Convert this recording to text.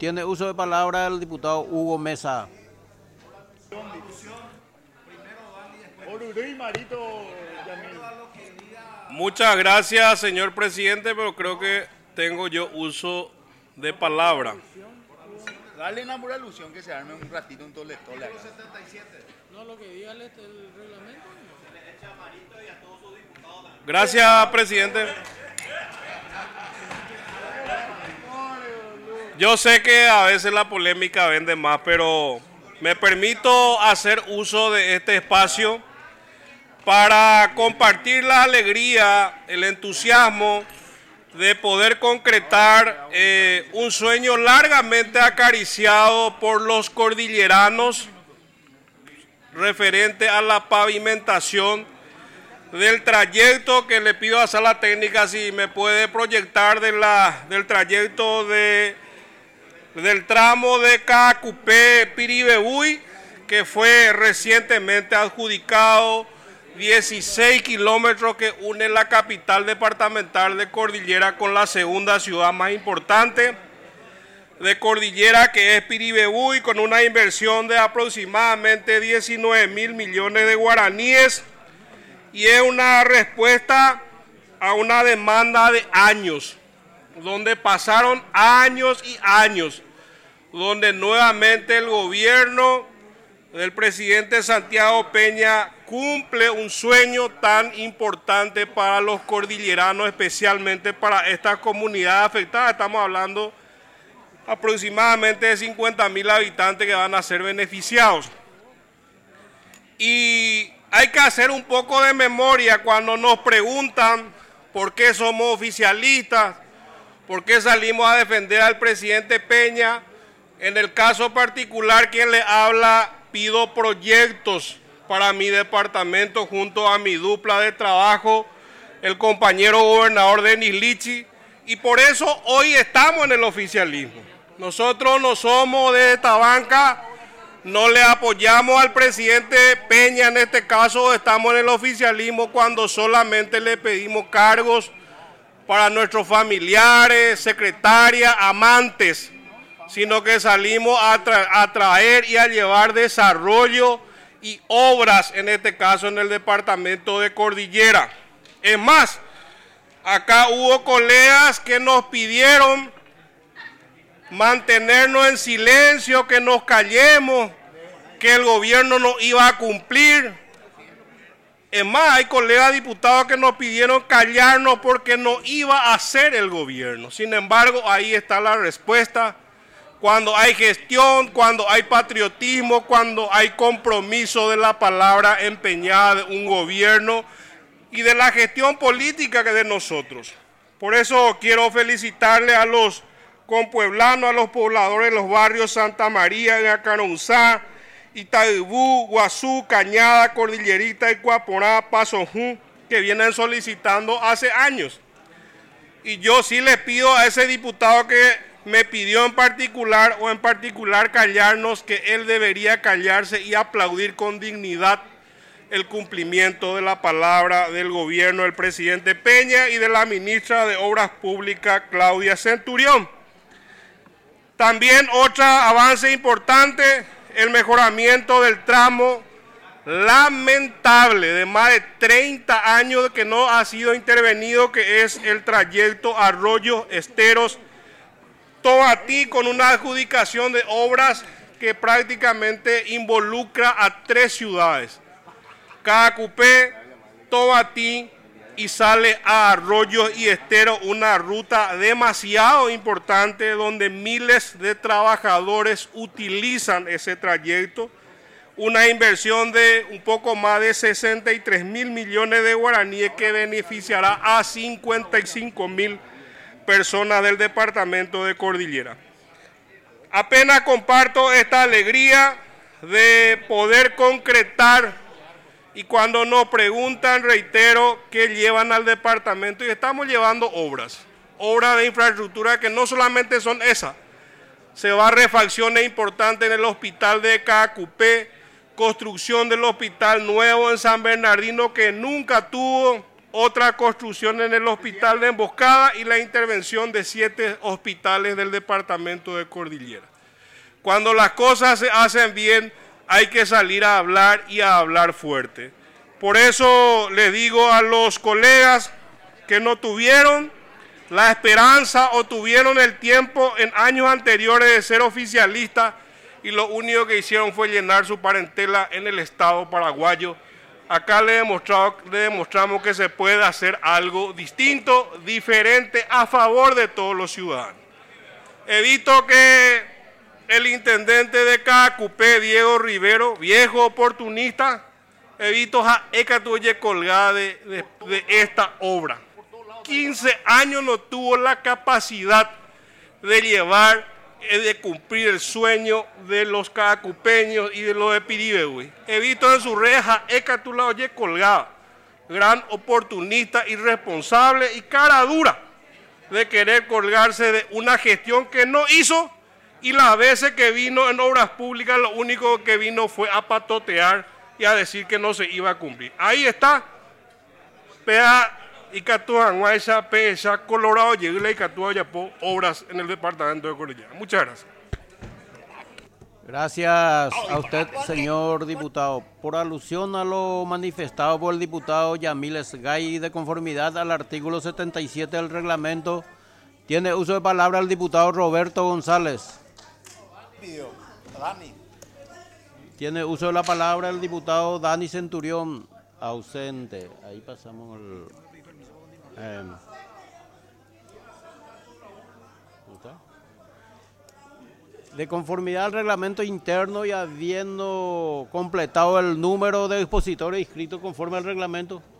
Tiene uso de palabra el diputado Hugo Mesa. Muchas gracias, señor presidente, pero creo que tengo yo uso de palabra. Dale una pura alusión que se arme un ratito un tole acá. No, lo que diga el reglamento. Gracias, presidente. Yo sé que a veces la polémica vende más, pero me permito hacer uso de este espacio para compartir la alegría, el entusiasmo de poder concretar un sueño largamente acariciado por los cordilleranos referente a la pavimentación del trayecto que le pido a Sala Técnica si me puede proyectar del trayecto del tramo de Caacupé-Piribebuy, que fue recientemente adjudicado 16 kilómetros que une la capital departamental de Cordillera con la segunda ciudad más importante de Cordillera, que es Piribebuy, con una inversión de aproximadamente 19.000 millones de guaraníes, y es una respuesta a una demanda de años, donde pasaron años y años, donde nuevamente el gobierno del presidente Santiago Peña cumple un sueño tan importante para los cordilleranos, especialmente para esta comunidad afectada. Estamos hablando aproximadamente de 50.000 habitantes que van a ser beneficiados. Y hay que hacer un poco de memoria cuando nos preguntan por qué somos oficialistas, por qué salimos a defender al presidente Peña. En el caso particular, quien le habla, pido proyectos para mi departamento junto a mi dupla de trabajo, el compañero gobernador Denis Lichi, y por eso hoy estamos en el oficialismo. Nosotros no somos de esta banca, no le apoyamos al presidente Peña en este caso, estamos en el oficialismo cuando solamente le pedimos cargos para nuestros familiares, secretarias, amantes, sino que salimos a traer y a llevar desarrollo y obras, en este caso en el departamento de Cordillera. Es más, acá hubo colegas que nos pidieron mantenernos en silencio, que nos callemos, que el gobierno no iba a cumplir. Es más, hay colegas diputados que nos pidieron callarnos porque no iba a hacer el gobierno. Sin embargo, ahí está la respuesta. Cuando hay gestión, cuando hay patriotismo, cuando hay compromiso de la palabra empeñada de un gobierno y de la gestión política que de nosotros. Por eso quiero felicitarle a los compueblanos, a los pobladores de los barrios Santa María, Yacaronzá, Itaibú, Guazú, Cañada, Cordillerita y Cuaporá, Pasojú, que vienen solicitando hace años. Y yo sí le pido a ese diputado que me pidió en particular callarnos, que él debería callarse y aplaudir con dignidad el cumplimiento de la palabra del gobierno del presidente Peña y de la ministra de Obras Públicas, Claudia Centurión. También otro avance importante, el mejoramiento del tramo lamentable de más de 30 años que no ha sido intervenido, que es el trayecto Arroyos Esteros Tomatí, con una adjudicación de obras que prácticamente involucra a 3 ciudades, Caacupé, Tomatí, y sale a Arroyos y Esteros, una ruta demasiado importante donde miles de trabajadores utilizan ese trayecto, una inversión de un poco más de 63.000 millones de guaraníes que beneficiará a 55.000 personas del departamento de Cordillera. Apenas comparto esta alegría de poder concretar, y cuando nos preguntan, reitero, que llevan al departamento, y estamos llevando obras de infraestructura que no solamente son esas, se va a refacciones importantes en el hospital de Caacupé, construcción del hospital nuevo en San Bernardino que nunca tuvo otra construcción en el hospital de Emboscada y la intervención de 7 hospitales del departamento de Cordillera. Cuando las cosas se hacen bien, hay que salir a hablar y a hablar fuerte. Por eso les digo a los colegas que no tuvieron la esperanza o tuvieron el tiempo en años anteriores de ser oficialistas y lo único que hicieron fue llenar su parentela en el Estado paraguayo. Acá le demostramos que se puede hacer algo distinto, diferente, a favor de todos los ciudadanos. He visto que el intendente de Caacupé, Diego Rivero, viejo oportunista, he visto a Ecatuye colgada de esta obra. 15 años no tuvo la capacidad de llevar, de cumplir el sueño de los caacupeños y de los de Piribehui. He visto en sus redes a Ecatuye colgada, gran oportunista, irresponsable y cara dura de querer colgarse de una gestión que no hizo, y las veces que vino en obras públicas lo único que vino fue a patotear y a decir que no se iba a cumplir. Ahí está, Pea y Catuanguaysa, Pecha, Colorado, Yegula y Catuayapó, obras en el departamento de Cordillera. Muchas gracias. Gracias a usted, señor diputado. Por alusión a lo manifestado por el diputado Yamil Esgay, de conformidad al artículo 77 del reglamento, tiene uso de palabra el diputado Roberto González. Tiene uso de la palabra el diputado Dani Centurión, ausente. Ahí pasamos el... de conformidad al reglamento interno y habiendo completado el número de expositores inscritos conforme al reglamento,